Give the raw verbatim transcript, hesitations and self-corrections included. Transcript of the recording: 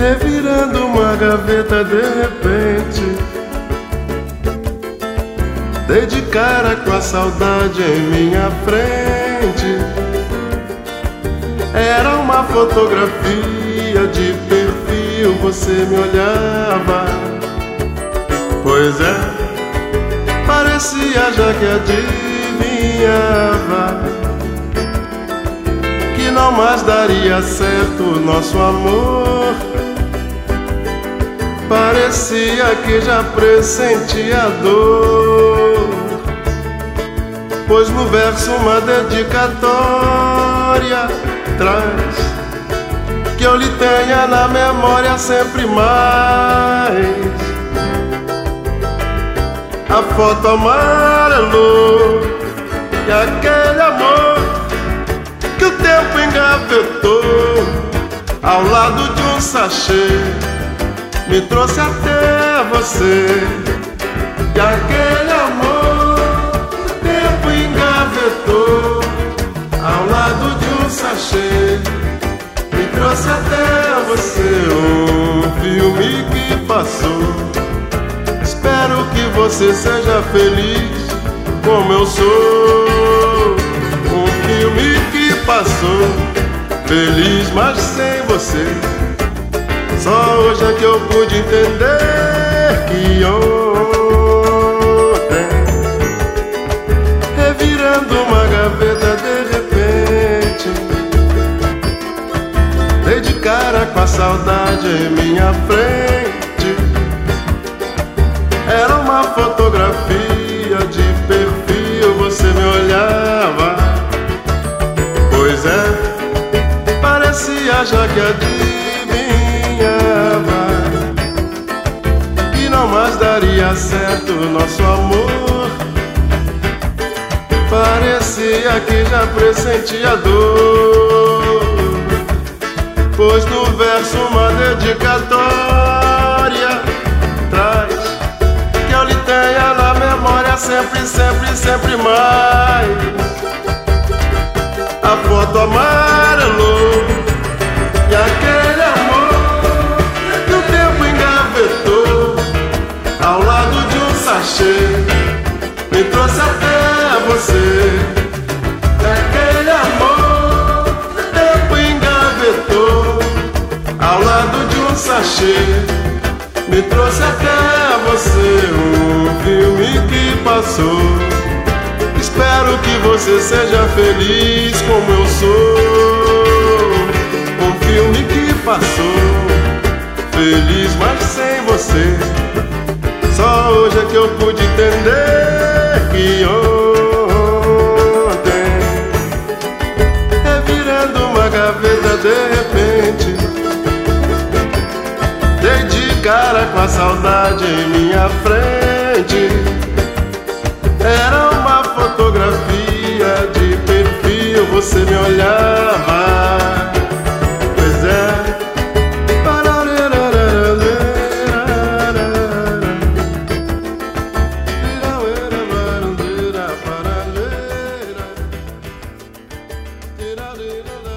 revirando uma gaveta de repente, dei de cara com a saudade em minha frente. Era uma fotografia de perfil, você me olhava. Pois é, parecia já que adivinhava que não mais daria certo o nosso amor. Parecia que já pressentia a dor, pois no verso uma dedicatória traz que eu lhe tenha na memória sempre mais. A foto amarelou e aquele amor que o tempo engavetou ao lado de um sachê me trouxe até você. E aquele amor que o tempo engavetou ao lado de um sachê me trouxe até você. Um filme que passou, espero que você seja feliz como eu sou. Um filme que passou, feliz mas sem você. Só hoje é que eu pude entender que ontem, revirando uma gaveta de repente, dei de cara com a saudade em minha frente. Era uma fotografia de perfil, você me olhava. Pois é, parecia já que adivinhava que não mais daria certo o nosso amor. Parecia que já pressentia dor, pois no verso uma dedicatória traz que eu lhe tenha na memória sempre, sempre, sempre mais. A foto amarelou e aquele amor que o tempo engavetou ao lado de um sachê me trouxe até você. E aquele amor que o tempo engavetou ao lado de um sachê me trouxe até você. Um filme que passou, espero que você seja feliz como eu sou. Um filme que passou, feliz mas sem você. Só hoje é que eu pude entender que ontem, revirando uma gaveta de repente, dei de cara com a saudade em minha frente. Era uma fotografia de perfil, você me olhava. Pois é, parará,